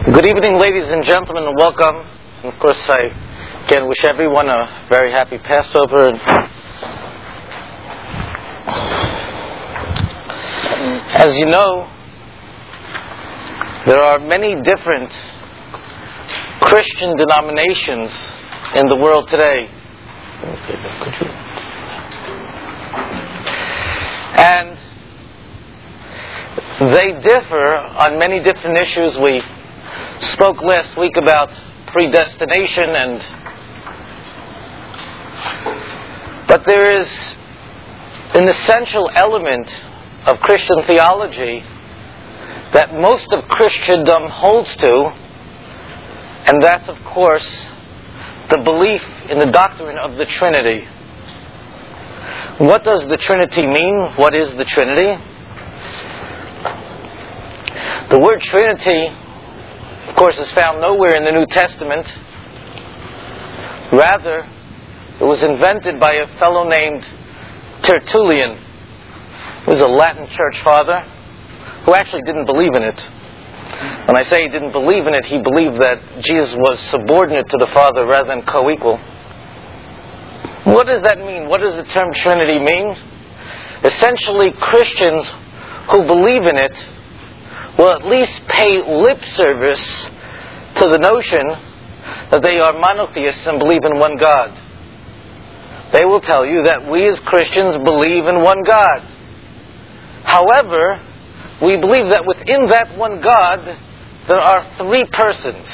Good evening, ladies and gentlemen, and welcome. And of course, I again wish everyone a very happy Passover. As you know, there are many different Christian denominations in the world today. And they differ on many different issues. We spoke last week about predestination, but there is an essential element of Christian theology that most of Christendom holds to, and that's, of course, the belief in the doctrine of the Trinity. What does the Trinity mean? What is the Trinity? The word Trinity, of course, is found nowhere in the New Testament. Rather, it was invented by a fellow named Tertullian, who was a Latin church father, who actually didn't believe in it. When I say he didn't believe in it, he believed that Jesus was subordinate to the Father rather than co-equal. What does that mean? What does the term Trinity mean? Essentially, Christians who believe in it will at least pay lip service to the notion that they are monotheists and believe in one God. They will tell you that we as Christians believe in one God. However, we believe that within that one God, there are three persons.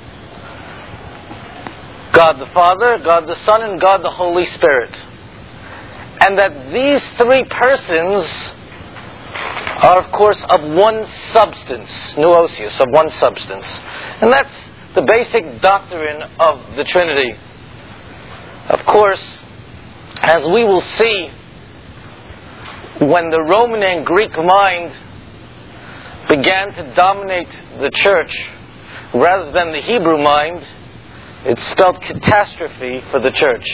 God the Father, God the Son, and God the Holy Spirit. And that these three persons are, of course, of one substance, nuousios, of one substance. And that's the basic doctrine of the Trinity. Of course, as we will see, when the Roman and Greek mind began to dominate the church rather than the Hebrew mind, it spelled catastrophe for the church.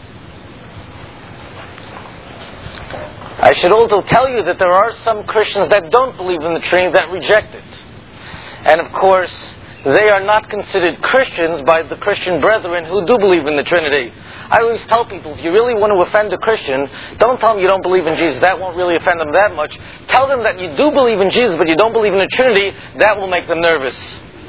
I should also tell you that there are some Christians that don't believe in the Trinity, that reject it. And of course, they are not considered Christians by the Christian brethren who do believe in the Trinity. I always tell people, if you really want to offend a Christian, don't tell them you don't believe in Jesus. That won't really offend them that much. Tell them that you do believe in Jesus, but you don't believe in the Trinity. That will make them nervous.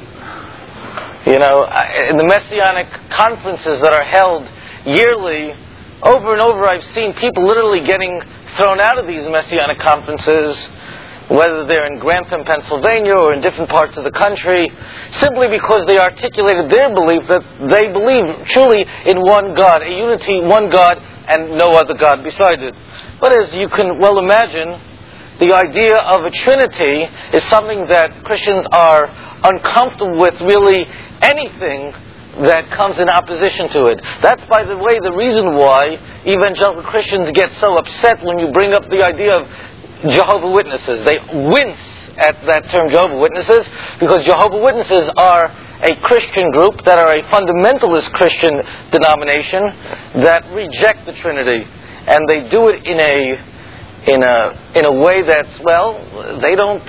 You know, in the Messianic conferences that are held yearly, over and over I've seen people literally getting thrown out of these Messianic conferences, whether they're in Grantham, Pennsylvania, or in different parts of the country, simply because they articulated their belief that they believe truly in one God, a unity, one God, and no other God beside it. But as you can well imagine, the idea of a Trinity is something that Christians are uncomfortable with, really anything that comes in opposition to it. That's, by the way, the reason why evangelical Christians get so upset when you bring up the idea of Jehovah's Witnesses. They wince at that term, Jehovah's Witnesses, because Jehovah's Witnesses are a Christian group that are a fundamentalist Christian denomination that reject the Trinity, and they do it in a way that's, well, they don't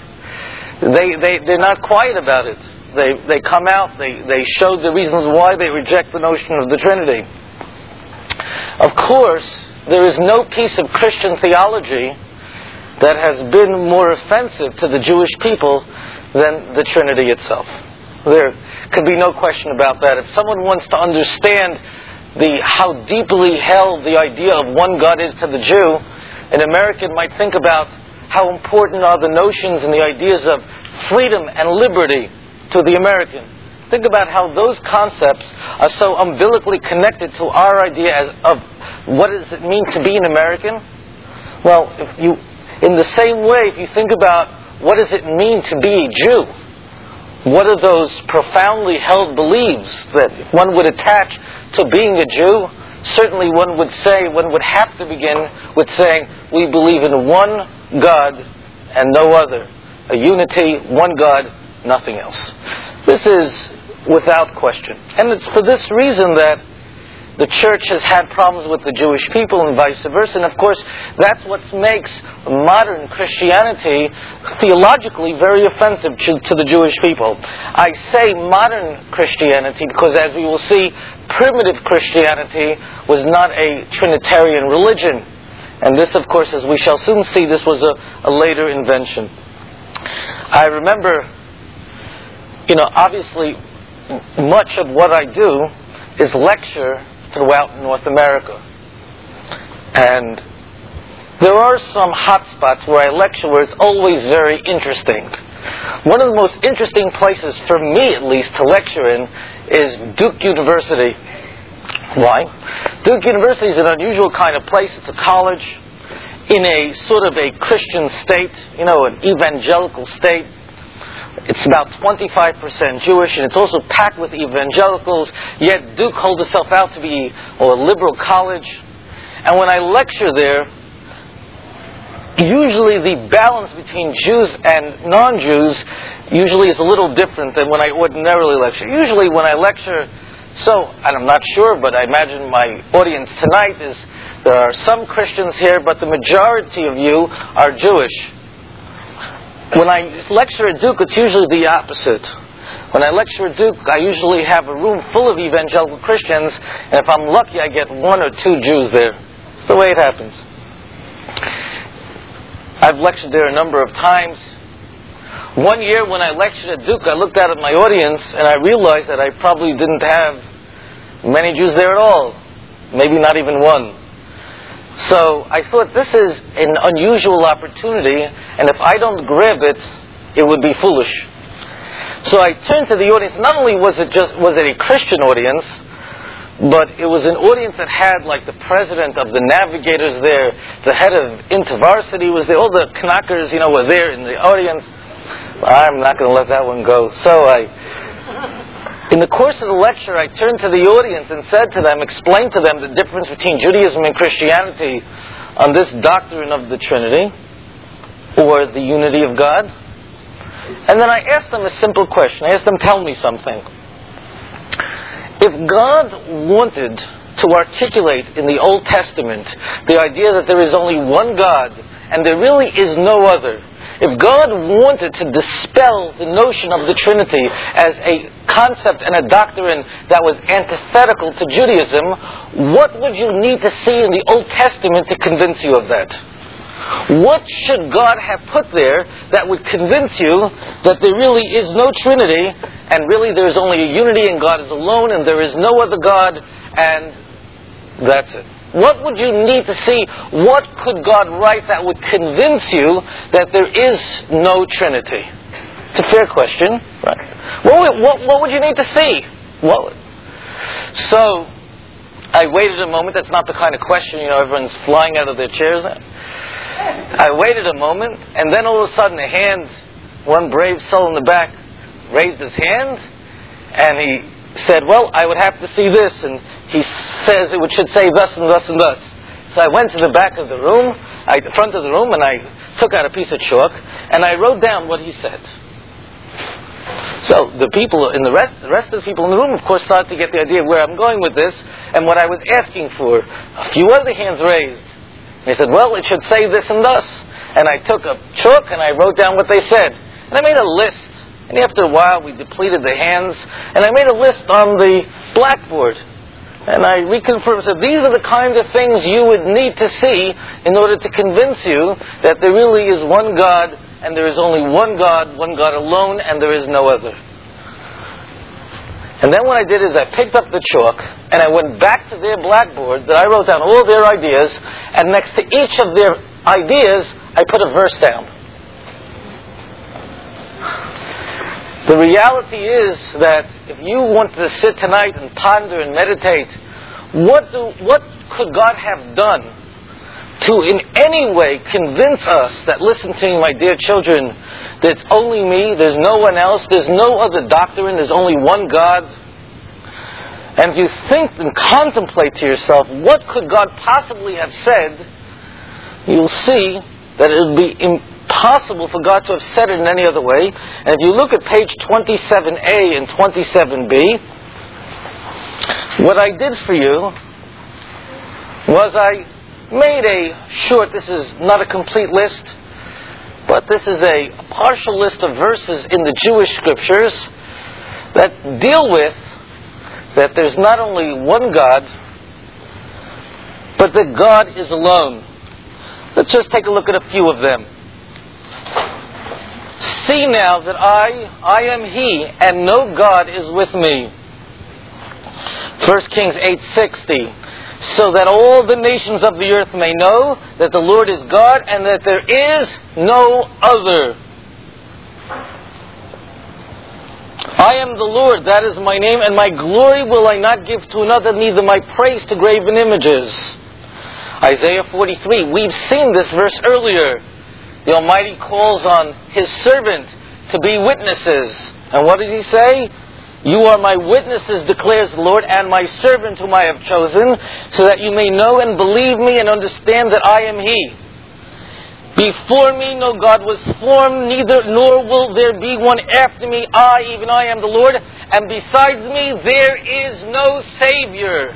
they're not quiet about it. They come out, they show the reasons why they reject the notion of the Trinity. Of course, there is no piece of Christian theology that has been more offensive to the Jewish people than the Trinity itself. There could be no question about that. If someone wants to understand how deeply held the idea of one God is to the Jew, an American might think about how important are the notions and the ideas of freedom and liberty to the American. Think about how those concepts are so umbilically connected to our idea of what does it mean to be an American. Well, in the same way, if you think about what does it mean to be a Jew, what are those profoundly held beliefs that one would attach to being a Jew? Certainly one would have to begin with saying, we believe in one God and no other. A unity, one God, nothing else. This is without question. And it's for this reason that the church has had problems with the Jewish people and vice versa. And of course, that's what makes modern Christianity theologically very offensive to the Jewish people. I say modern Christianity because, as we will see, primitive Christianity was not a Trinitarian religion. And this, of course, as we shall soon see, this was a later invention. I remember, obviously, much of what I do is lecture throughout North America. And there are some hot spots where I lecture where it's always very interesting. One of the most interesting places, for me at least, to lecture in is Duke University. Why? Duke University is an unusual kind of place. It's a college in a sort of a Christian state, an evangelical state. It's about 25% Jewish, and it's also packed with evangelicals, yet Duke holds itself out to be a liberal college. And when I lecture there, usually the balance between Jews and non-Jews usually is a little different than when I ordinarily lecture. Usually when I lecture, and I'm not sure, but I imagine my audience tonight is, there are some Christians here, but the majority of you are Jewish. When I lecture at Duke, it's usually the opposite. When I lecture at Duke, I usually have a room full of evangelical Christians, and if I'm lucky, I get 1 or 2 Jews there. It's the way it happens. I've lectured there a number of times. One year when I lectured at Duke, I looked out at my audience, and I realized that I probably didn't have many Jews there at all. Maybe not even one. So I thought, this is an unusual opportunity, and if I don't grab it, it would be foolish. So I turned to the audience. Not only was it a Christian audience, but it was an audience that had, like, the president of the Navigators there, the head of InterVarsity was there, all the Knackers, were there in the audience. I'm not going to let that one go. So in the course of the lecture, I turned to the audience and said to them, explained to them the difference between Judaism and Christianity on this doctrine of the Trinity, or the unity of God. And then I asked them a simple question. I asked them, tell me something. If God wanted to articulate in the Old Testament the idea that there is only one God and there really is no other, if God wanted to dispel the notion of the Trinity as a concept and a doctrine that was antithetical to Judaism, what would you need to see in the Old Testament to convince you of that? What should God have put there that would convince you that there really is no Trinity, and really there is only a unity and God is alone and there is no other God, and that's it? What would you need to see? What could God write that would convince you that there is no Trinity? It's a fair question, right? What would you need to see? So I waited a moment. That's not the kind of question, everyone's flying out of their chairs. I waited a moment, and then all of a sudden one brave soul in the back raised his hand, and he said, well, I would have to see this, and he says it should say thus and thus and thus. So I went to the back of the room, the front of the room, and I took out a piece of chalk, and I wrote down what he said. So the rest of the people in the room, of course, started to get the idea of where I'm going with this, and what I was asking for. A few other hands raised. They said, well, it should say this and thus. And I took a chalk, and I wrote down what they said. And I made a list. And after a while, we depleted the hands, and I made a list on the blackboard. And I reconfirmed, said, these are the kinds of things you would need to see in order to convince you that there really is one God, and there is only one God alone, and there is no other. And then what I did is I picked up the chalk, and I went back to their blackboard, that I wrote down all their ideas, and next to each of their ideas, I put a verse down. The reality is that if you wanted to sit tonight and ponder and meditate, what could God have done to in any way convince us that, listen to me, my dear children, that it's only me, there's no one else, there's no other doctrine, there's only one God? And if you think and contemplate to yourself, what could God possibly have said, you'll see that it would be impossible for God to have said it in any other way. And if you look at page 27A and 27B, what I did for you was I made this is not a complete list, but this is a partial list of verses in the Jewish scriptures that deal with that there's not only one God, but that God is alone. Let's just take a look at a few of them. See now that I am He, and no God is with me. 1 Kings 8:60. So that all the nations of the earth may know that the Lord is God, and that there is no other. I am the Lord, that is my name, and my glory will I not give to another, neither my praise to graven images. Isaiah 43. We've seen this verse earlier. The Almighty calls on His servant to be witnesses. And what did He say? You are my witnesses, declares the Lord, and my servant whom I have chosen, so that you may know and believe me and understand that I am He. Before me no God was formed, nor will there be one after me. Even I am the Lord, and besides me there is no Savior.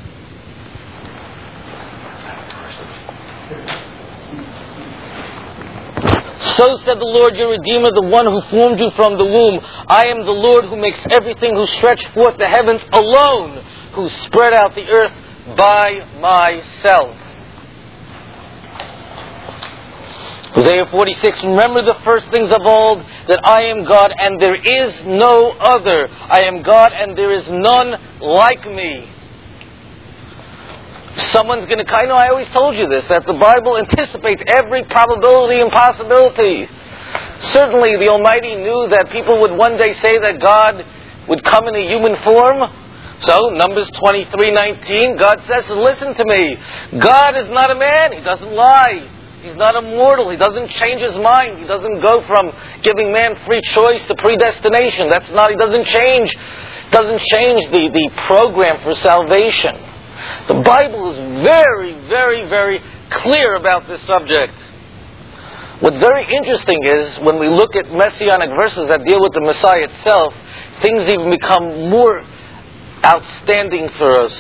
So said the Lord your Redeemer, the one who formed you from the womb. I am the Lord who makes everything, who stretched forth the heavens alone, who spread out the earth by myself. Isaiah 46, remember the first things of old, that I am God and there is no other. I am God and there is none like me. Someone's going to... I always told you this, that the Bible anticipates every probability and possibility. Certainly the Almighty knew that people would one day say that God would come in a human form. So, Numbers 23:19, God says, listen to me. God is not a man. He doesn't lie. He's not immortal. He doesn't change His mind. He doesn't go from giving man free choice to predestination. He doesn't change the program for salvation. The Bible is very, very, very clear about this subject. What's very interesting is, when we look at messianic verses that deal with the Messiah itself, things even become more outstanding for us.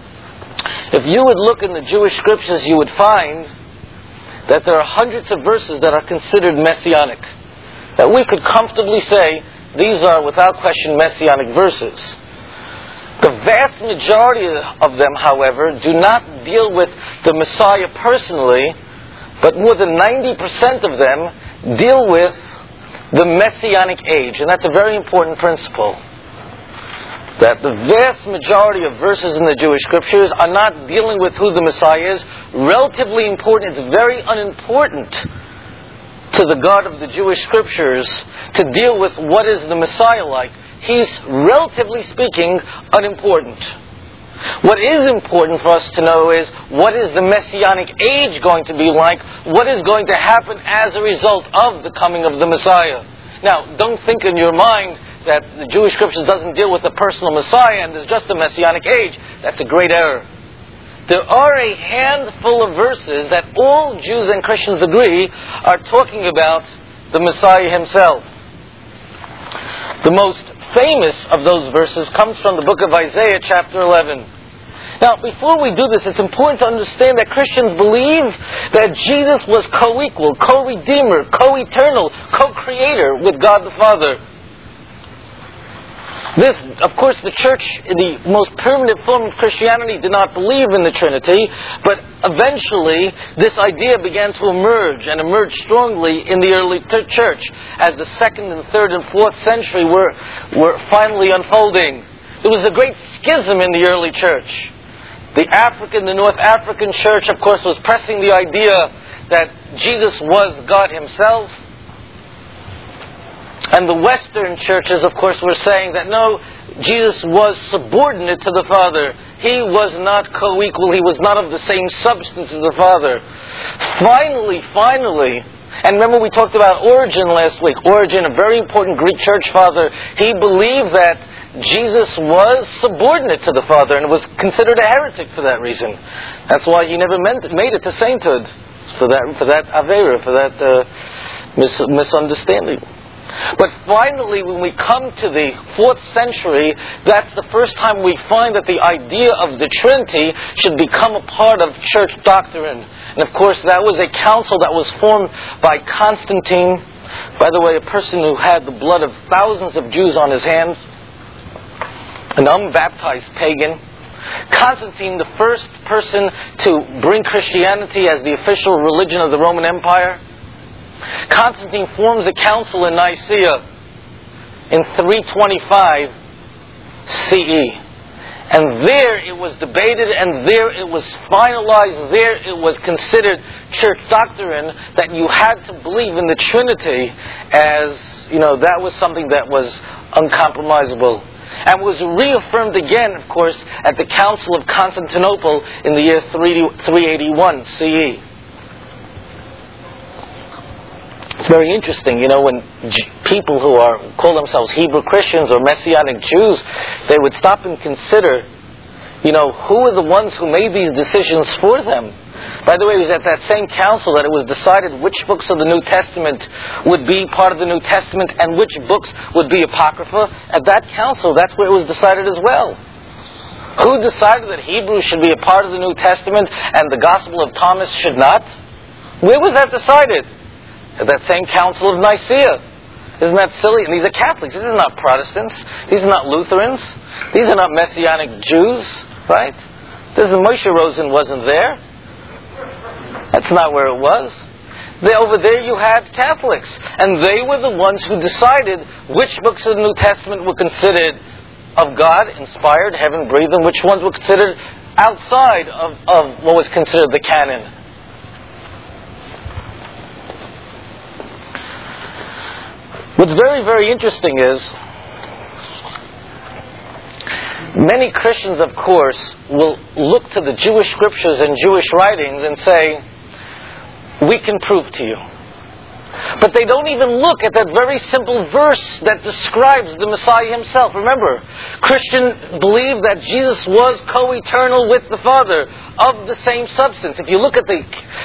If you would look in the Jewish scriptures, you would find that there are hundreds of verses that are considered messianic. That we could comfortably say, these are without question messianic verses. The vast majority of them, however, do not deal with the Messiah personally, but more than 90% of them deal with the Messianic age. And that's a very important principle. That the vast majority of verses in the Jewish scriptures are not dealing with who the Messiah is. Relatively important, it's very unimportant to the God of the Jewish scriptures to deal with what is the Messiah like. He's, relatively speaking, unimportant. What is important for us to know is, what is the Messianic age going to be like? What is going to happen as a result of the coming of the Messiah? Now, don't think in your mind that the Jewish scriptures doesn't deal with the personal Messiah and there's just a Messianic age. That's a great error. There are a handful of verses that all Jews and Christians agree are talking about the Messiah Himself. The most famous of those verses comes from the book of Isaiah, chapter 11. Now, before we do this, it's important to understand that Christians believe that Jesus was co-equal, co-redeemer, co-eternal, co-creator with God the Father. This, of course, the church, in the most primitive form of Christianity, did not believe in the Trinity, but eventually this idea began to emerge, and emerged strongly in the early church, as the 2nd and 3rd and 4th century were finally unfolding. There was a great schism in the early church. The North African church, of course, was pressing the idea that Jesus was God Himself. And the Western churches, of course, were saying that no, Jesus was subordinate to the Father. He was not co-equal. He was not of the same substance as the Father. Finally, and remember we talked about Origen last week. Origen, a very important Greek church father, he believed that Jesus was subordinate to the Father and was considered a heretic for that reason. That's why he never made it to sainthood. For that avera, for that misunderstanding. But finally, when we come to the 4th century, that's the first time we find that the idea of the Trinity should become a part of church doctrine. And of course, that was a council that was formed by Constantine, by the way, a person who had the blood of thousands of Jews on his hands, an unbaptized pagan. Constantine, the first person to bring Christianity as the official religion of the Roman Empire. Constantine forms a council in Nicaea in 325 CE. And there it was debated, and there it was finalized, there it was considered church doctrine that you had to believe in the Trinity as, that was something that was uncompromisable. And was reaffirmed again, of course, at the Council of Constantinople in the year 381 CE. It's very interesting, when people who call themselves Hebrew Christians or Messianic Jews, they would stop and consider, who are the ones who made these decisions for them. By the way, it was at that same council that it was decided which books of the New Testament would be part of the New Testament and which books would be Apocrypha. At that council, that's where it was decided as well. Who decided that Hebrew should be a part of the New Testament and the Gospel of Thomas should not? Where was that decided? At that same council of Nicaea. Isn't that silly? And these are Catholics. These are not Protestants. These are not Lutherans. These are not Messianic Jews, right? Moshe Rosen wasn't there. That's not where it was. Over there you had Catholics. And they were the ones who decided which books of the New Testament were considered of God, inspired, heaven-breathed, and which ones were considered outside of what was considered the canon. What's very, very interesting is many Christians, of course, will look to the Jewish scriptures and Jewish writings and say, we can prove to you. But they don't even look at that very simple verse that describes the Messiah himself. Remember, Christians believe that Jesus was co-eternal with the Father, of the same substance. If you look at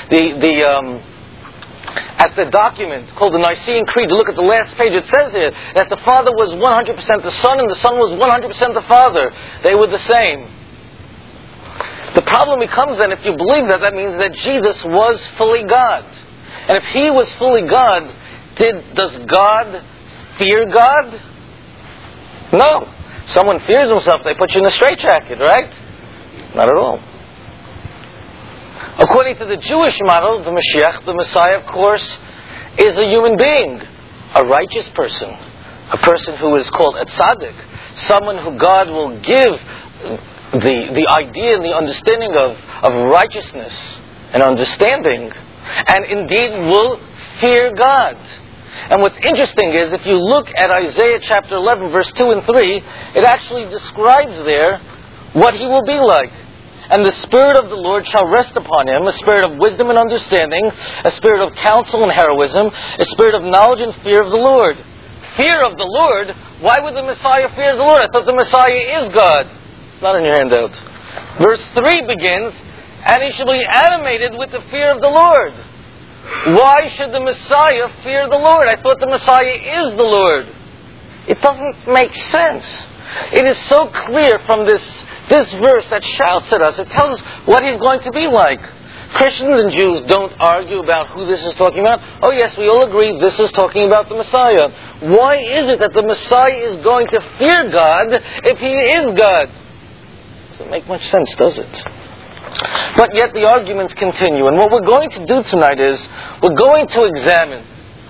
at the document called the Nicene Creed, you look at the last page, it says there that the Father was 100% the Son and the Son was 100% the Father. They were the same. The problem becomes then, if you believe that, that means that Jesus was fully God. And if He was fully God, does God fear God? No. Someone fears himself, they put you in a straitjacket, right? Not at all. According to the Jewish model, the Mashiach, the Messiah, of course, is a human being, a righteous person, a person who is called a tzaddik, someone who God will give the idea and the understanding of righteousness and understanding, and indeed will fear God. And what's interesting is, if you look at Isaiah chapter 11, verse 2 and 3, it actually describes there what He will be like. And the Spirit of the Lord shall rest upon Him, a spirit of wisdom and understanding, a spirit of counsel and heroism, a spirit of knowledge and fear of the Lord. Fear of the Lord? Why would the Messiah fear the Lord? I thought the Messiah is God. It's not in your handout. Verse 3 begins, and He shall be animated with the fear of the Lord. Why should the Messiah fear the Lord? I thought the Messiah is the Lord. It doesn't make sense. It is so clear from this verse that shouts at us. It tells us what He's going to be like. Christians and Jews don't argue about who this is talking about. Oh yes, we all agree this is talking about the Messiah. Why is it that the Messiah is going to fear God if He is God? Doesn't make much sense, does it? But yet the arguments continue. And what we're going to do tonight is we're going to examine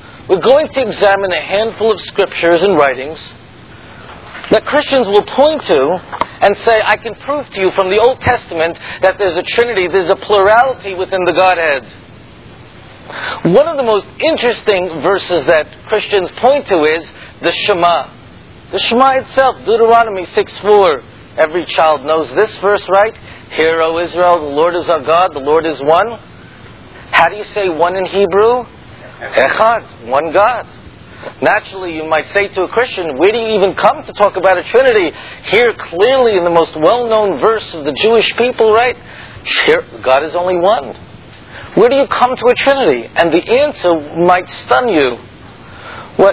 a handful of scriptures and writings that Christians will point to and say, I can prove to you from the Old Testament that there's a Trinity, there's a plurality within the Godhead. One of the most interesting verses that Christians point to is the Shema. The Shema itself, Deuteronomy 6:4. Every child knows this verse, right? Hear, O Israel, the Lord is our God, the Lord is one. How do you say one in Hebrew? Echad, one God. Naturally, you might say to a Christian, where do you even come to talk about a Trinity? Here, clearly, in the most well-known verse of the Jewish people, right? Here, God is only one. Where do you come to a Trinity? And the answer might stun you. What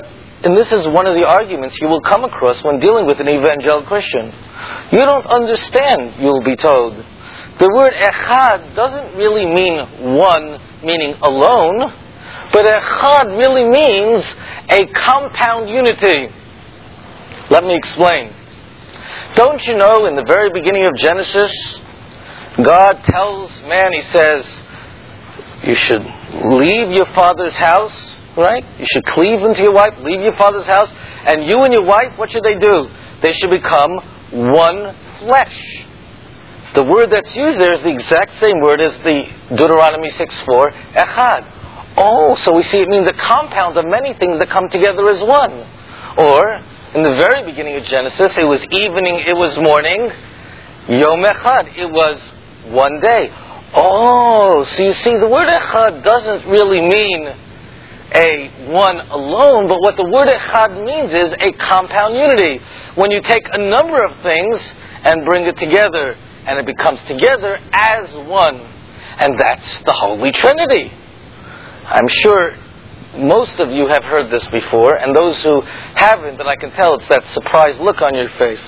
and this is one of the arguments you will come across when dealing with an evangelical Christian. You don't understand, you'll be told. The word echad doesn't really mean one, meaning alone, but echad really means a compound unity. Let me explain. Don't you know, in the very beginning of Genesis, God tells man, He says, you should leave your father's house, right? You should cleave unto your wife, leave your father's house, and you and your wife, what should they do? They should become one flesh. The word that's used there is the exact same word as the Deuteronomy 6:4, echad. Oh, so we see it means a compound of many things that come together as one. Or, in the very beginning of Genesis, it was evening, it was morning, Yom Echad, it was one day. Oh, so you see, the word echad doesn't really mean a one alone, but what the word echad means is a compound unity. When you take a number of things and bring it together, and it becomes together as one. And that's the Holy Trinity. I'm sure most of you have heard this before, and those who haven't, but I can tell it's that surprised look on your face.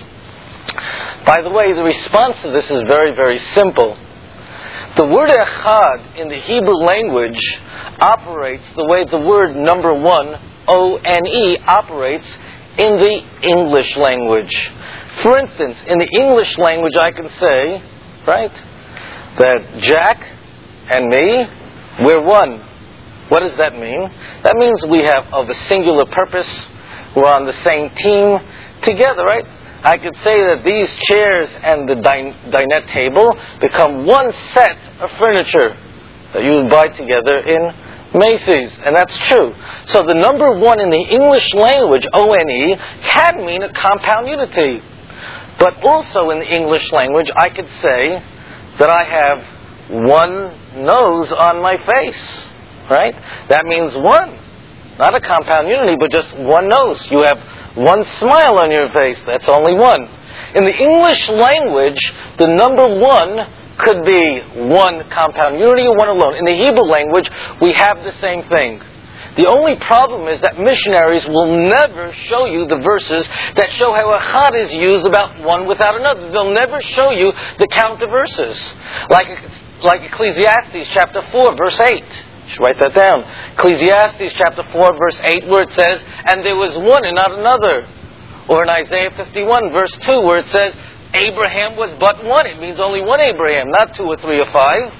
By the way, the response to this is very, very simple. The word echad in the Hebrew language operates the way the word number one, O-N-E, operates in the English language. For instance, in the English language I can say, right, that Jack and me, we're one. What does that mean? That means we have of a singular purpose, we're on the same team together, right? I could say that these chairs and the dinette table become one set of furniture that you would buy together in Macy's, and that's true. So the number one in the English language, O-N-E, can mean a compound unity. But also in the English language, I could say that I have one nose on my face, right? That means one. Not a compound unity, but just one nose. You have one smile on your face. That's only one. In the English language, the number one could be one compound unity or one alone. In the Hebrew language, we have the same thing. The only problem is that missionaries will never show you the verses that show how echad is used about one without another. They'll never show you the count of verses. Like Ecclesiastes chapter 4, verse 8. You should write that down. Ecclesiastes chapter 4, verse 8, where it says, and there was one and not another. Or in Isaiah 51, verse 2, where it says, Abraham was but one. It means only one Abraham, not two or three or five.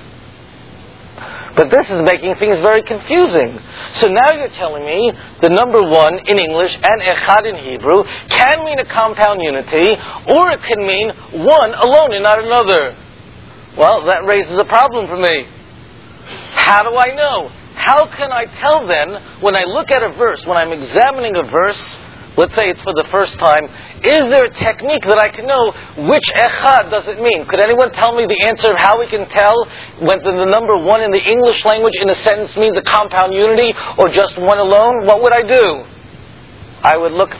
But this is making things very confusing. So now you're telling me the number one in English and echad in Hebrew can mean a compound unity, or it can mean one alone and not another. Well, that raises a problem for me. How do I know? How can I tell then, when I look at a verse, when I'm examining a verse, let's say it's for the first time, is there a technique that I can know which echad does it mean? Could anyone tell me the answer of how we can tell whether the number one in the English language in a sentence means a compound unity or just one alone? What would I do? I would look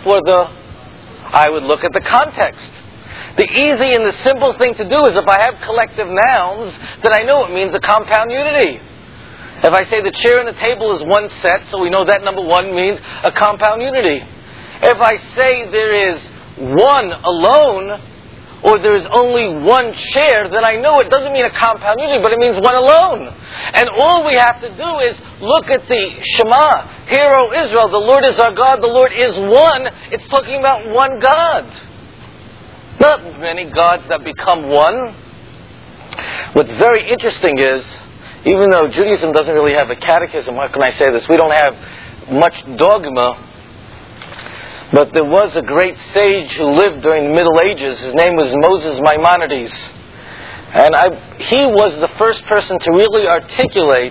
at the context. The easy and the simple thing to do is if I have collective nouns, then I know it means a compound unity. If I say the chair and the table is one set, so we know that number one means a compound unity. If I say there is one alone, or there is only one chair, then I know it doesn't mean a compound unity, but it means one alone. And all we have to do is look at the Shema. Hear, O Israel, the Lord is our God, the Lord is one. It's talking about one God. Not many gods that become one. What's very interesting is, even though Judaism doesn't really have a catechism, how can I say this? We don't have much dogma. But there was a great sage who lived during the Middle Ages. His name was Moses Maimonides. And he was the first person to really articulate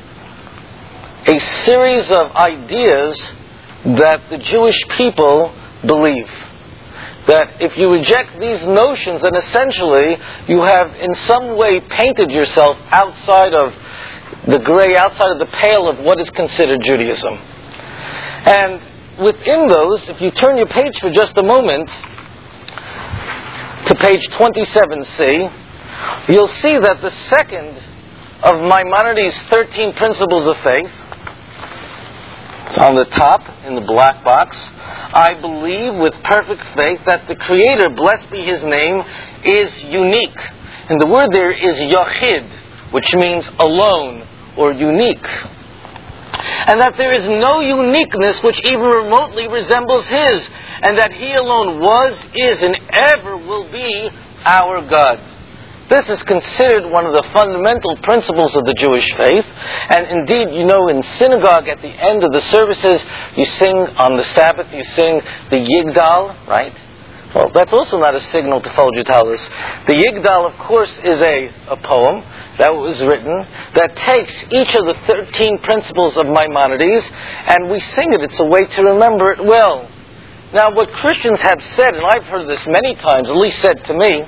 a series of ideas that the Jewish people believe. That if you reject these notions, then essentially you have in some way painted yourself outside of the gray, outside of the pale of what is considered Judaism. And within those, if you turn your page for just a moment to page 27c, you'll see that the second of Maimonides' 13 principles of faith, So on the top, in the black box, I believe with perfect faith that the Creator, blessed be His name, is unique. And the word there is yachid, which means alone or unique. And that there is no uniqueness which even remotely resembles His, and that He alone was, is, and ever will be our God. This is considered one of the fundamental principles of the Jewish faith. And indeed, in synagogue at the end of the services, you sing on the Sabbath, you sing the Yigdal, right? Well, that's also not a signal to follow Talis. The Yigdal, of course, is a poem that was written that takes each of the 13 principles of Maimonides, and we sing it. It's a way to remember it well. Now, what Christians have said, and I've heard this many times, at least said to me,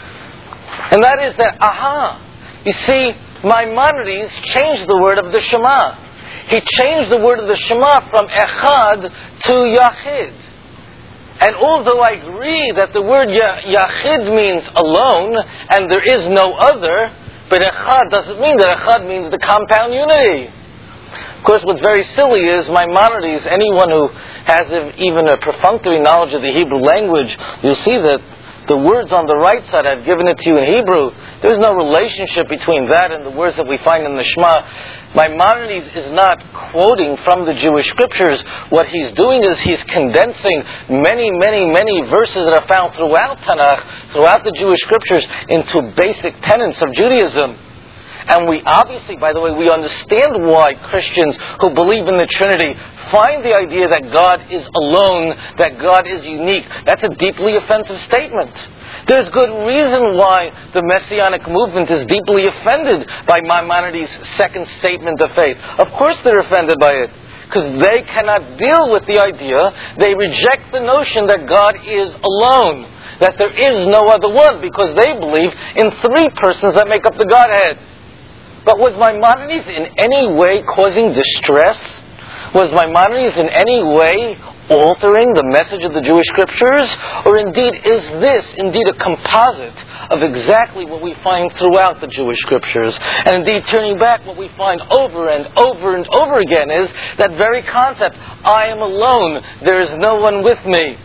and that is that, you see, Maimonides changed the word of the Shema. He changed the word of the Shema from Echad to Yachid. And although I agree that the word Yachid means alone, and there is no other, but Echad doesn't mean that. Echad means the compound unity. Of course, what's very silly is Maimonides, anyone who has even a perfunctory knowledge of the Hebrew language, you'll see that the words on the right side, I've given it to you in Hebrew, there's no relationship between that and the words that we find in the Shema. Maimonides is not quoting from the Jewish scriptures. What he's doing is he's condensing many, many, many verses that are found throughout Tanakh, throughout the Jewish scriptures, into basic tenets of Judaism. And we obviously, by the way, we understand why Christians who believe in the Trinity find the idea that God is alone, that God is unique. That's a deeply offensive statement. There's good reason why the Messianic movement is deeply offended by Maimonides' second statement of faith. Of course they're offended by it, because they cannot deal with the idea. They reject the notion that God is alone, that there is no other one, because they believe in three persons that make up the Godhead. But was Maimonides in any way causing distress? Was Maimonides in any way altering the message of the Jewish scriptures? Or indeed, is this indeed a composite of exactly what we find throughout the Jewish scriptures? And indeed, turning back, what we find over and over and over again is that very concept, I am alone, there is no one with me.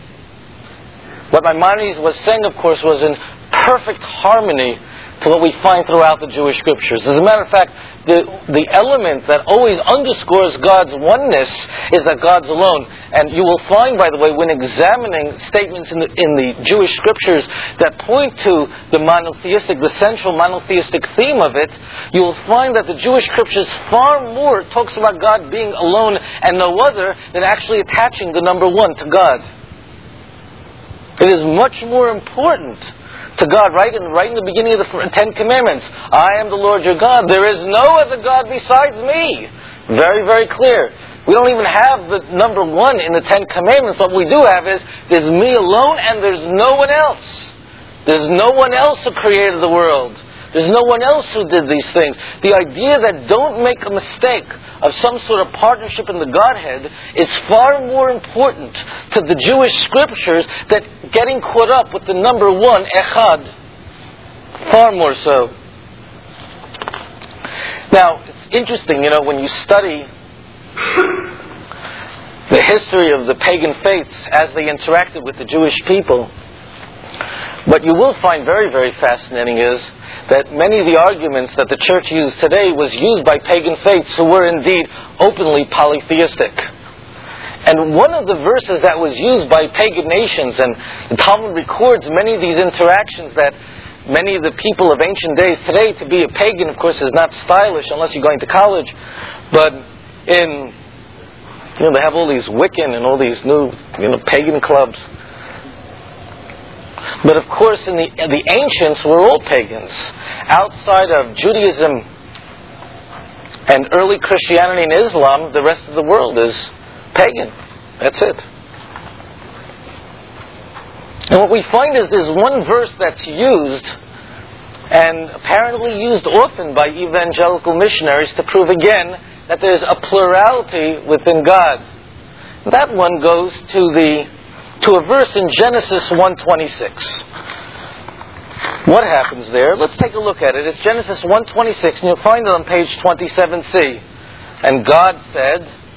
What Maimonides was saying, of course, was in perfect harmony to what we find throughout the Jewish scriptures. As a matter of fact, the element that always underscores God's oneness is that God's alone. And you will find, by the way, when examining statements in the Jewish scriptures that point to the central monotheistic theme of it, you will find that the Jewish scriptures far more talks about God being alone and no other than actually attaching the number one to God. It is much more important to God, right in the beginning of the Ten Commandments. I am the Lord your God. There is no other God besides me. Very, very clear. We don't even have the number one in the Ten Commandments. What we do have is, there's me alone and there's no one else. There's no one else who created the world. There's no one else who did these things. The idea that don't make a mistake of some sort of partnership in the Godhead is far more important to the Jewish scriptures than getting caught up with the number one, Echad. Far more so. Now, it's interesting, when you study the history of the pagan faiths as they interacted with the Jewish people, what you will find very, very fascinating is that many of the arguments that the church used today was used by pagan faiths who were indeed openly polytheistic. And one of the verses that was used by pagan nations, and the Talmud records many of these interactions, that many of the people of ancient days today, to be a pagan, of course, is not stylish unless you're going to college, but they have all these Wiccan and all these new, pagan clubs. But of course, in the ancients were all pagans. Outside of Judaism and early Christianity and Islam, the rest of the world is pagan. That's it. And what we find is there's one verse that's used, and apparently used often by evangelical missionaries, to prove again that there's a plurality within God. That one goes to a verse in Genesis 1:26. What happens there? Let's take a look at it. It's Genesis 1:26, and you'll find it on page 27c. And God said,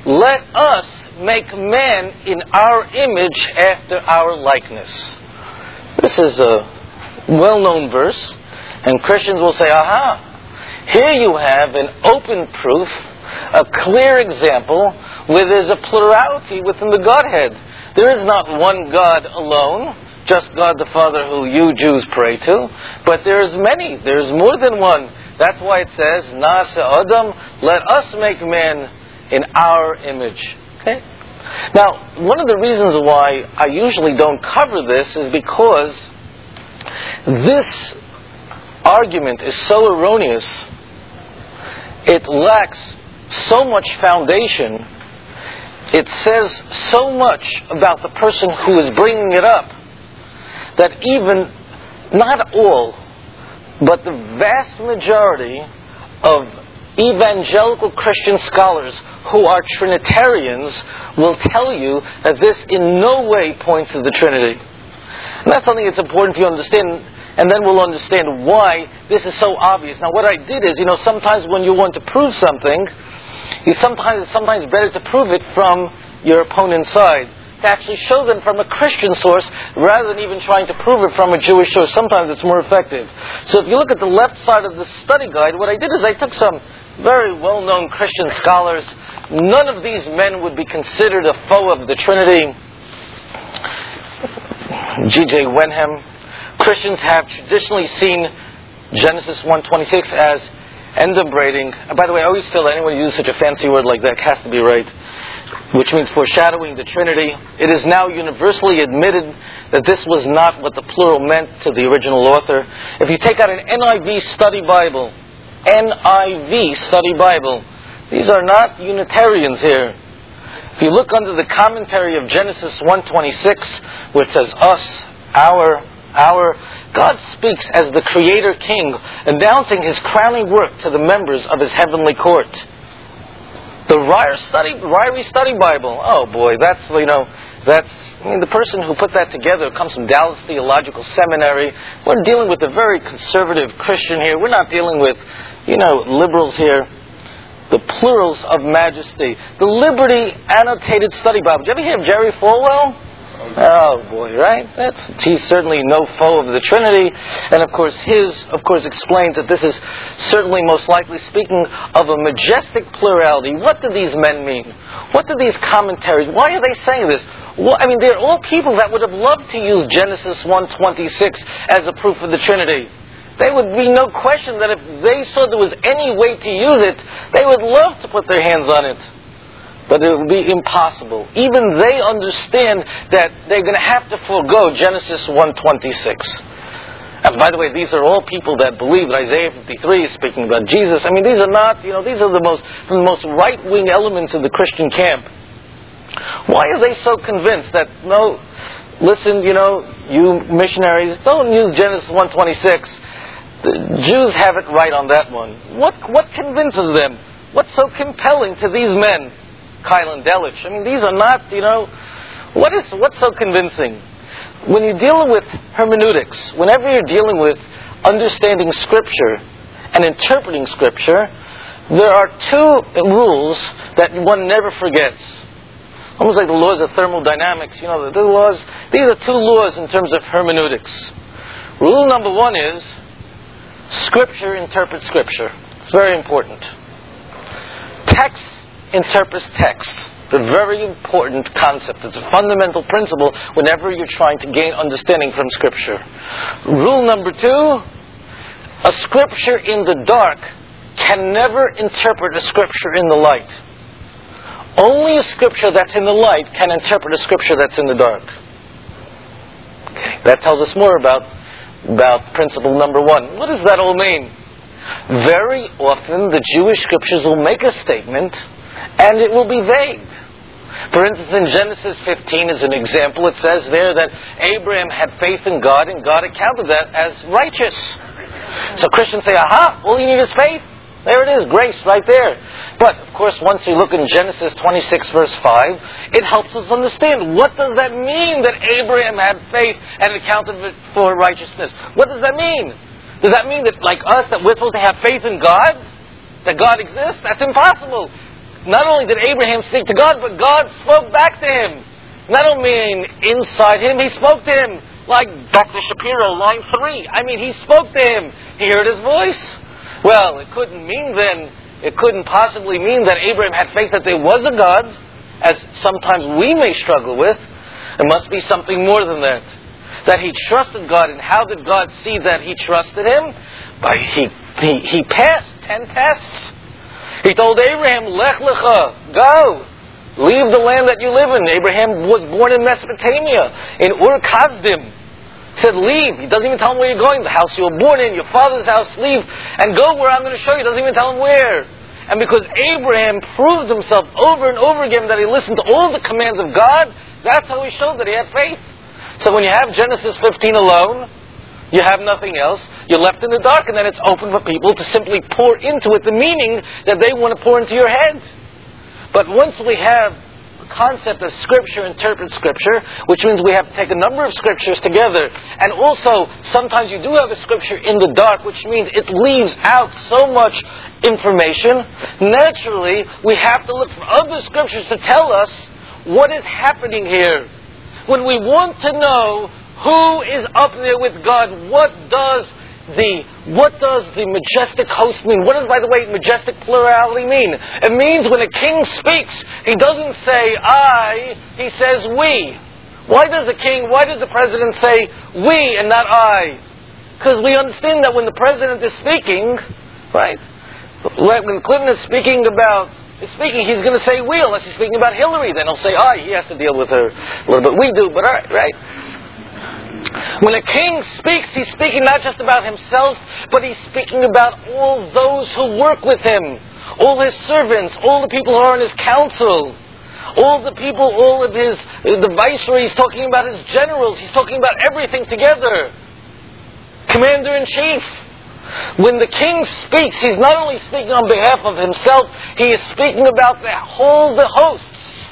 let us make man in our image after our likeness. This is a well-known verse, and Christians will say, aha, here you have an open proof, a clear example where there's a plurality within the Godhead. There is not one God alone, just God the Father who you Jews pray to, but there's many, there's more than one. That's why it says, Na'aseh Adam, let us make man in our image. Okay? Now, one of the reasons why I usually don't cover this is because this argument is so erroneous. It lacks so much foundation. It says so much about the person who is bringing it up that even not all, but the vast majority of evangelical Christian scholars who are Trinitarians will tell you that this in no way points to the Trinity. And that's something that's important for you to understand, and then we'll understand why this is so obvious. Now, what I did is, sometimes when you want to prove something, it's sometimes better to prove it from your opponent's side, to actually show them from a Christian source rather than even trying to prove it from a Jewish source. Sometimes it's more effective. So if you look at the left side of the study guide, what I did is I took some very well-known Christian scholars. None of these men would be considered a foe of the Trinity. G.J. Wenham. Christians have traditionally seen Genesis 1:26 as enumerating. By the way, I always feel that anyone who uses such a fancy word like that has to be right, which means foreshadowing the Trinity. It is now universally admitted that this was not what the plural meant to the original author. If you take out an NIV study Bible, these are not Unitarians here. If you look under the commentary of Genesis 1:26, where it says us, our, God speaks as the Creator King, announcing His crowning work to the members of His heavenly court. The Ryrie Study Bible. Oh boy, the person who put that together comes from Dallas Theological Seminary. We're dealing with a very conservative Christian here. We're not dealing with, liberals here. The plurals of majesty. The Liberty Annotated Study Bible. Did you ever hear of Jerry Falwell? Oh boy, right? He's certainly no foe of the Trinity, and of course explains that this is certainly most likely speaking of a majestic plurality. What do these men mean? What do these commentaries? Why are they saying this? Well, they're all people that would have loved to use Genesis 1:26 as a proof of the Trinity. There would be no question that if they saw there was any way to use it, they would love to put their hands on it. But it would be impossible. Even they understand that they're going to have to forego Genesis 1:26. And by the way, these are all people that believe that Isaiah 53 is speaking about Jesus. These are not, these are the most right-wing elements of the Christian camp. Why are they so convinced that, no, listen, you missionaries, don't use Genesis 1:26. The Jews have it right on that one. What convinces them? What's so compelling to these men? Keil and Delitzsch. These are not, what's so convincing? When you're dealing with hermeneutics, whenever you're dealing with understanding Scripture and interpreting Scripture, there are two rules that one never forgets. Almost like the laws of thermodynamics. These are two laws in terms of hermeneutics. Rule number one is Scripture interprets Scripture. It's very important. Text interprets text. It's a very important concept. It's a fundamental principle whenever you're trying to gain understanding from Scripture. Rule number two, a Scripture in the dark can never interpret a Scripture in the light. Only a Scripture that's in the light can interpret a Scripture that's in the dark. Okay. That tells us more about principle number one. What does that all mean? Very often the Jewish Scriptures will make a statement and it will be vague. For instance, in Genesis 15 as an example, it says there that Abraham had faith in God and God accounted that as righteous. So Christians say, aha, all you need is faith. There it is, grace right there. But, of course, once we look in Genesis 26 verse 5, it helps us understand, what does that mean that Abraham had faith and accounted it for righteousness? What does that mean? Does that mean that, like us, that we're supposed to have faith in God? That God exists? That's impossible. not only did Abraham speak to God, but God spoke back to him. Not only inside him, he spoke to him. Like Dr. Shapiro, line 3. I mean, he spoke to him. He heard his voice. Well, it couldn't possibly mean that Abraham had faith that there was a God, as sometimes we may struggle with. It must be something more than that. That he trusted God. And how did God see that he trusted him? He passed 10 tests. He told Abraham, Lech Lecha, go. Leave the land that you live in. Abraham was born in Mesopotamia, in Ur Kasdim. He said, leave. He doesn't even tell him where you're going. The house you were born in, your father's house, leave. And go where I'm going to show you. He doesn't even tell him where. And because Abraham proved himself over and over again that he listened to all the commands of God, that's how he showed that he had faith. So when you have Genesis 15 alone, you have nothing else. You're left in the dark, and then it's open for people to simply pour into it the meaning that they want to pour into your head. But once we have the concept of Scripture, interpret Scripture, which means we have to take a number of Scriptures together, and also sometimes you do have a Scripture in the dark, which means it leaves out so much information. Naturally, we have to look for other Scriptures to tell us what is happening here. When we want to know who is up there with God, what does the majestic host mean? What does, by the way, majestic plurality mean? It means when a king speaks, he doesn't say I, he says we. Why does the president say we and not I? Because we understand that when the president is speaking, right? When Clinton is speaking, he's going to say we, unless he's speaking about Hillary. Then he'll say I. He has to deal with her a little bit. We do, but all right, right? When a king speaks, he's speaking not just about himself, but he's speaking about all those who work with him, all his servants, all the people who are in his council, all the people, the viceroy. He's talking about his generals. He's talking about everything together. Commander-in-chief. When the king speaks, he's not only speaking on behalf of himself, he is speaking about the hosts.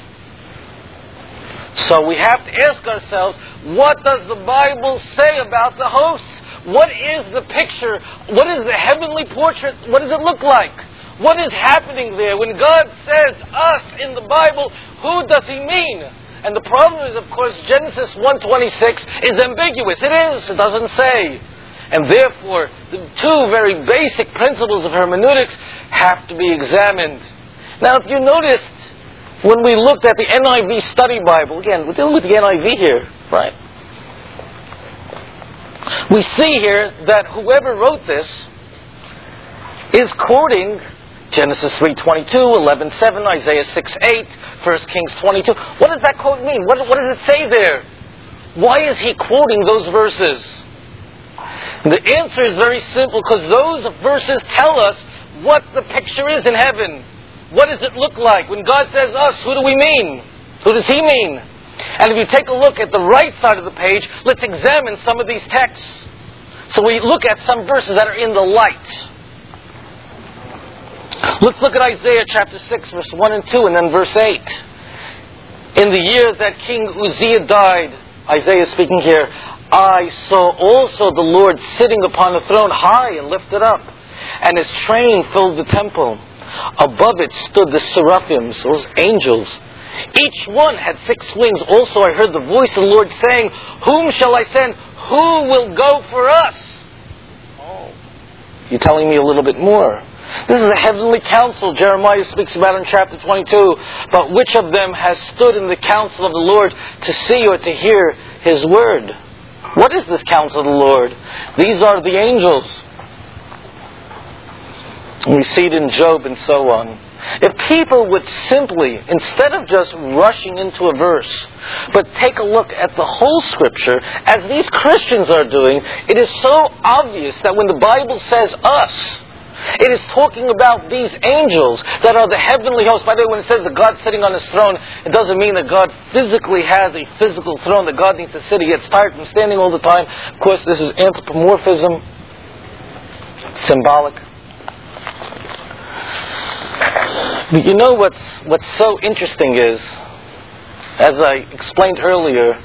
So we have to ask ourselves, what does the Bible say about the hosts? What is the picture? What is the heavenly portrait? What does it look like? What is happening there? When God says us in the Bible, who does he mean? And the problem is, of course, Genesis 1:26 is ambiguous. It is. It doesn't say. And therefore, the two very basic principles of hermeneutics have to be examined. Now, if you noticed, when we looked at the NIV Study Bible, again, we're dealing with the NIV here, right? We see here that whoever wrote this is quoting Genesis 3:22, 11:7, Isaiah 6:8, 1 Kings 22. What does that quote mean? What does it say there? Why is he quoting those verses? The answer is very simple, because those verses tell us what the picture is in heaven. What does it look like? When God says us, who do we mean? Who does he mean? And if you take a look at the right side of the page, let's examine some of these texts. So we look at some verses that are in the light. Let's look at Isaiah chapter 6, verse 1 and 2, and then verse 8. In the year that King Uzziah died, Isaiah speaking here, I saw also the Lord sitting upon a throne high and lifted up, and his train filled the temple. Above it stood the seraphims, those angels. Each one had 6 wings. Also I heard the voice of the Lord saying, whom shall I send? Who will go for us? Oh, you're telling me a little bit more. This is a heavenly council Jeremiah speaks about in chapter 22. But which of them has stood in the council of the Lord to see or to hear his word? What is this counsel of the Lord? These are the angels. We see it in Job and so on. If people would simply, instead of just rushing into a verse, but take a look at the whole Scripture, as these Christians are doing, it is so obvious that when the Bible says us, it is talking about these angels that are the heavenly hosts. By the way, when it says that God's sitting on his throne, it doesn't mean that God physically has a physical throne, that God needs to sit. He gets tired from standing all the time. Of course, this is anthropomorphism, symbolic. But you know what's so interesting is, as I explained earlier,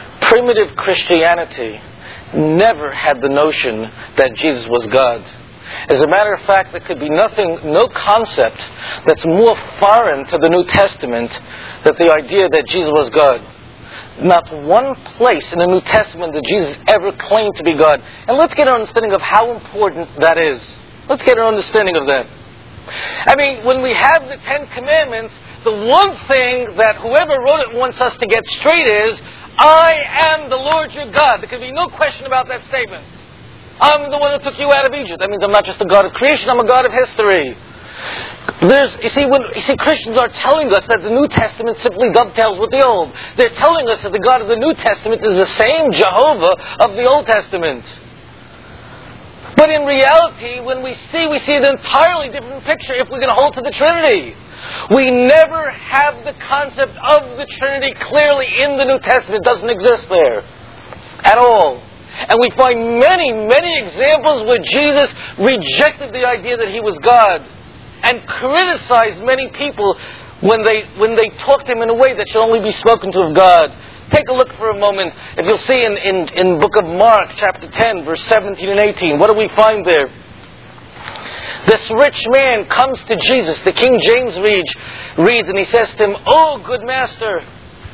primitive Christianity never had the notion that Jesus was God. As a matter of fact, there could be no concept that's more foreign to the New Testament than the idea that Jesus was God. Not one place in the New Testament that Jesus ever claimed to be God. And let's get an understanding of how important that is. Let's get an understanding of that. I mean, when we have the Ten Commandments, the one thing that whoever wrote it wants us to get straight is, I am the Lord your God. There can be no question about that statement. I'm the one that took you out of Egypt. That means I'm not just a God of creation, I'm a God of history. You see, Christians are telling us that the New Testament simply dovetails with the Old. They're telling us that the God of the New Testament is the same Jehovah of the Old Testament. But in reality, when we see an entirely different picture if we're going to hold to the Trinity. We never have the concept of the Trinity clearly in the New Testament. It doesn't exist there at all. And we find many, many examples where Jesus rejected the idea that He was God and criticized many people when they talked to Him in a way that should only be spoken to of God. Take a look for a moment. If you'll see in book of Mark, chapter 10, verse 17 and 18, what do we find there? This rich man comes to Jesus. The King James reads and he says to Him, "Oh, good master."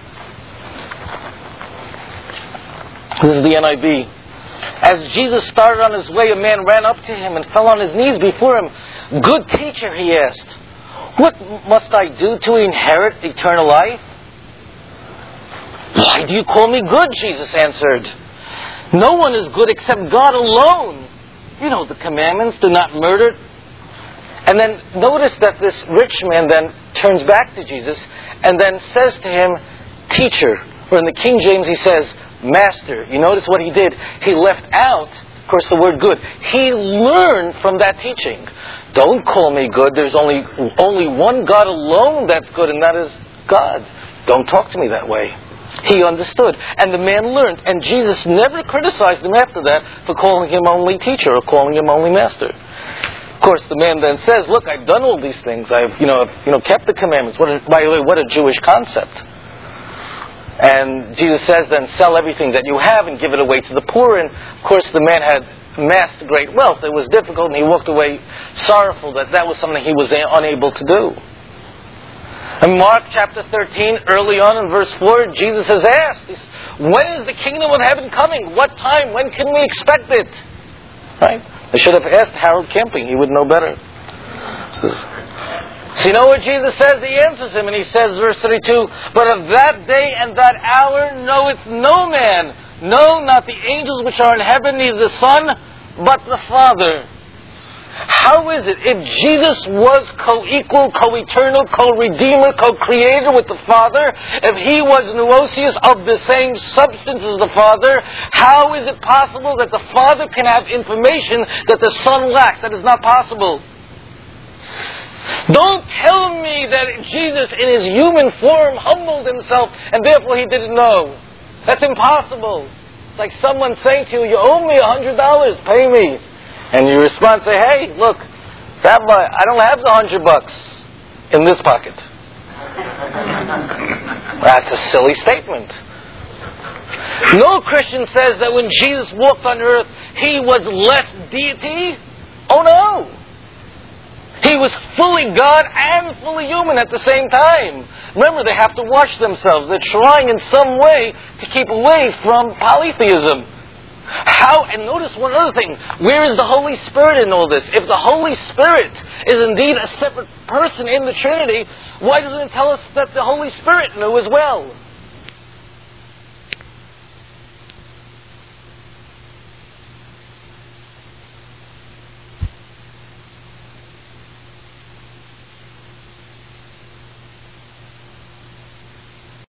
This is the NIV. As Jesus started on His way, a man ran up to Him and fell on his knees before Him. "Good teacher," he asked, "what must I do to inherit eternal life?" "Why do you call me good?" Jesus answered. "No one is good except God alone. You know the commandments, do not murder." And then notice that this rich man then turns back to Jesus and then says to Him, "Teacher," or in the King James he says, "Master." You notice what he did? He left out, of course, the word good. He learned from that teaching. Don't call me good. There's only one God alone that's good, and that is God. Don't talk to me that way. He understood. And the man learned. And Jesus never criticized him after that for calling him only teacher or calling him only master. Of course, the man then says, "Look, I've done all these things. I've kept the commandments." By the way, what a Jewish concept. And Jesus says, "Then sell everything that you have and give it away to the poor." And of course, the man had amassed great wealth. It was difficult, and he walked away sorrowful that was something he was unable to do. In Mark chapter 13, early on in verse 4, Jesus has asked, "When is the kingdom of heaven coming? What time? When can we expect it?" Right? They should have asked Harold Camping. He would know better. So you know what Jesus says? He answers him, and he says, verse 32, "But of that day and that hour knoweth no man, no, not the angels which are in heaven, neither the Son, but the Father." How is it, if Jesus was co-equal, co-eternal, co-redeemer, co-creator with the Father, if He was Nuosius of the same substance as the Father, how is it possible that the Father can have information that the Son lacks? That is not possible. Don't tell me that Jesus in His human form humbled Himself and therefore He didn't know. That's impossible. It's like someone saying to you, "You owe me $100, pay me." And you respond, say, "Hey, look, Rabbi, I don't have the $100 in this pocket." That's a silly statement. No Christian says that when Jesus walked on earth, He was less deity. Oh no! He was fully God and fully human at the same time. Remember, they have to wash themselves. They're trying in some way to keep away from polytheism. How? And notice one other thing. Where is the Holy Spirit in all this? If the Holy Spirit is indeed a separate person in the Trinity, why doesn't it tell us that the Holy Spirit knew as well?